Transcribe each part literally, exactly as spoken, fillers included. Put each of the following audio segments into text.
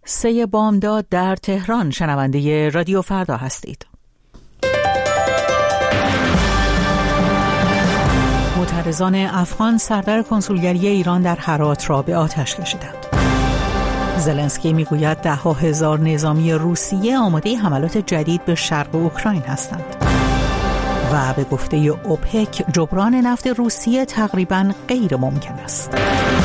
سه بامداد در تهران. شنونده رادیو فردا هستید. معترضان افغان سردر کنسولگری ایران در هرات را به آتش کشیدند. زلنسکی میگوید ده ها هزار نظامی روسیه آماده حملات جدید به شرق اوکراین هستند. و به گفته اوپک جبران نفت روسیه تقریباً غیر ممکن است.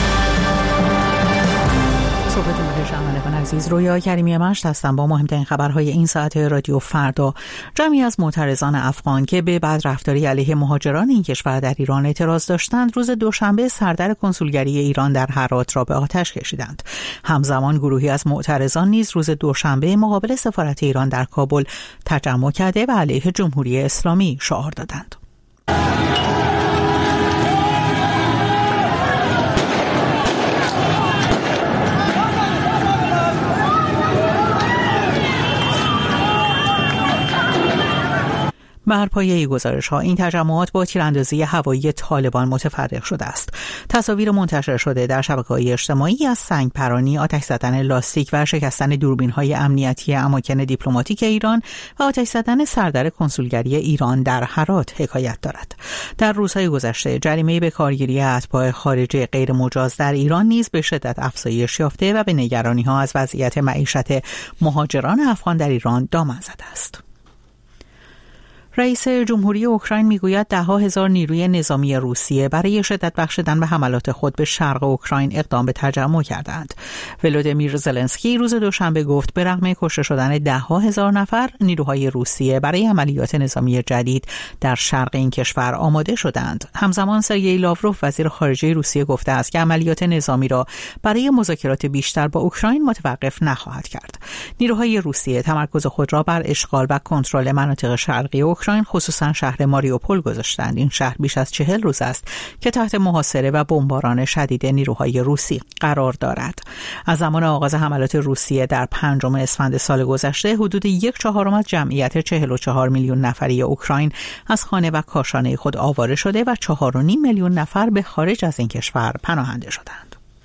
صحبتون بخیر شنوندگان عزیز، رویا کریمی مشت هستم با مهمترین خبرهای این ساعت رادیو فردا. جمعی از معترضان افغان که به بدرفتاری علیه مهاجران این کشور در ایران اعتراض داشتند، روز دوشنبه سردر کنسولگری ایران در هرات را به آتش کشیدند. همزمان گروهی از معترضان نیز روز دوشنبه مقابل سفارت ایران در کابل تجمع کرده و علیه جمهوری اسلامی شعار دادند. بر پایه گزارش‌ها این تجمعات با تیراندازی هوایی طالبان متفرق شده است. تصاویر منتشر شده در شبکه‌های اجتماعی از سنگپرانی، آتش زدن لاستیک و شکستن دوربین‌های امنیتی اماکن دیپلماتیک ایران و آتش زدن سردر کنسولگری ایران در هرات حکایت دارد. در روزهای گذشته جریمه به کارگیری اتباع خارجی غیر مجاز در ایران نیز به شدت افزایش یافته و به نگرانی‌ها از وضعیت معیشت مهاجران افغان در ایران دامن زده است. رئیس جمهوری اوکراین میگوید ده ها هزار نیروی نظامی روسیه برای شدت بخشیدن به حملات خود به شرق اوکراین اقدام به تجمع کردند. ولودیمیر زلنسکی روز دوشنبه گفت به رغم کشته شدن ده ها هزار نفر، نیروهای روسیه برای عملیات نظامی جدید در شرق این کشور آماده شدند. همزمان سرگئی لاوروف وزیر خارجه روسیه گفته است که عملیات نظامی را برای مذاکرات بیشتر با اوکراین متوقف نخواهد کرد. نیروهای روسیه تمرکز خود را بر اشغال و کنترل مناطق شرقی اوکراین خصوصا شهر ماریوپول گذاشتند. این شهر بیش از چهل روز است که تحت محاصره و بمباران شدید نیروهای روسی قرار دارد. از زمان آغاز حملات روسیه در پنجم اسفند سال گذشته حدود یک چهارم از جمعیت چهل و چهار میلیون نفری اوکراین از خانه و کاشانه خود آواره شده و چهار و نیم میلیون نفر به خارج از این کشور پناهنده شدند.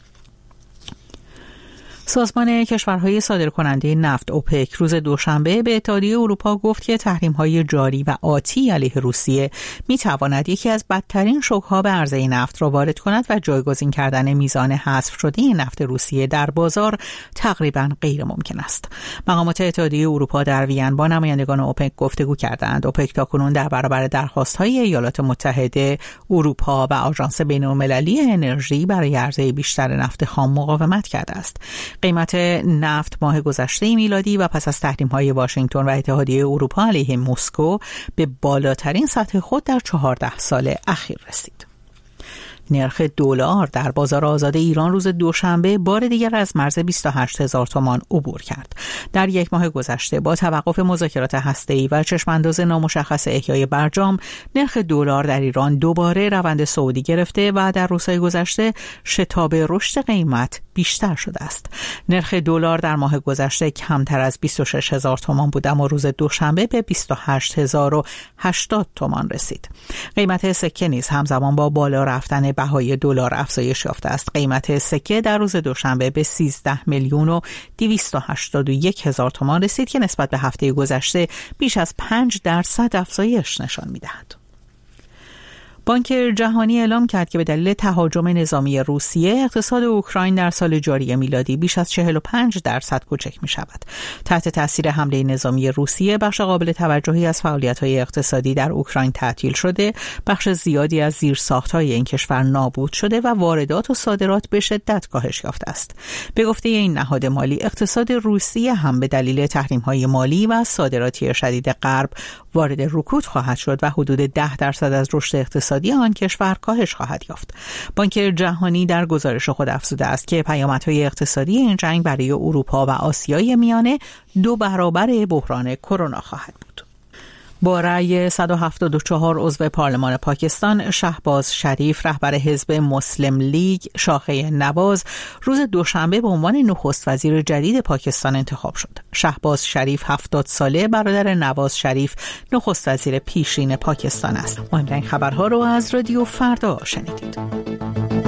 سازمان کشورهای صادرکننده نفت اوپک روز دوشنبه به اتحادیه اروپا گفت که تحریم‌های جاری و آتی علیه روسیه می‌تواند یکی از بدترین شوک‌ها به عرضه نفت را وارد کند و جایگزین کردن میزان حذف شده نفت روسیه در بازار تقریباً غیر ممکن است. مقامات اتحادیه اروپا در وین با نمایندگان اوپک گفتگو کردند. اوپک تاکنون در برابر درخواست‌های ایالات متحده، اروپا و آژانس بین‌المللی انرژی برای عرضه بیشتر نفت خام مقاومت کرده است. قیمت نفت ماه گذشته میلادی و پس از تحریم‌های واشنگتن و اتحادیه اروپا علیه مسکو به بالاترین سطح خود در چهارده سال اخیر رسید. نرخ دلار در بازار آزاد ایران روز دوشنبه بار دیگر از مرز بیست و هشت هزار تومان عبور کرد. در یک ماه گذشته با توقف مذاکرات هسته‌ای و چشمانداز نامشخص احیای برجام، نرخ دلار در ایران دوباره روند صعودی گرفته و در روزهای گذشته شتاب رشد قیمت بیشتر شده است. نرخ دلار در ماه گذشته کمتر از بیست و شش هزار تومان بود اما روز دوشنبه به بیست و هشت هزار و هشتاد تومان رسید. قیمت سکه نیز همزمان با بالا رفتن بهای دلار افزایش یافته است. قیمت سکه در روز دوشنبه به سیزده میلیون و دویست و هشتاد و یک هزار تومان رسید که نسبت به هفته گذشته بیش از پنج درصد افزایش نشان می‌دهد. بانک جهانی اعلام کرد که به دلیل تهاجم نظامی روسیه اقتصاد اوکراین در سال جاری میلادی بیش از چهل و پنج درصد کوچک می شود. تحت تاثیر حمله نظامی روسیه بخش قابل توجهی از فعالیت‌های اقتصادی در اوکراین تعطیل شده، بخش زیادی از زیرساخت‌های این کشور نابود شده و واردات و صادرات به شدت کاهش یافته است. به گفته این نهاد مالی، اقتصاد روسیه هم به دلیل تحریم‌های مالی و صادراتی شدید غرب وارد رکود خواهد شد و حدود ده درصد از رشد اقتصادی آن کشور کاهش خواهد یافت. بانک جهانی در گزارش خود افزوده است که پیامدهای اقتصادی این جنگ برای اروپا و آسیای میانه دو برابر بحران کرونا خواهد بود. با رأی صد و هفتاد و چهار عضو پارلمان پاکستان، شهباز شریف رهبر حزب مسلم لیگ شاخه نواز روز دوشنبه به عنوان نخست وزیر جدید پاکستان انتخاب شد. شهباز شریف هفتاد ساله برادر نواز شریف نخست وزیر پیشین پاکستان است. مهمترین خبرها رو از رادیو فردا شنیدید.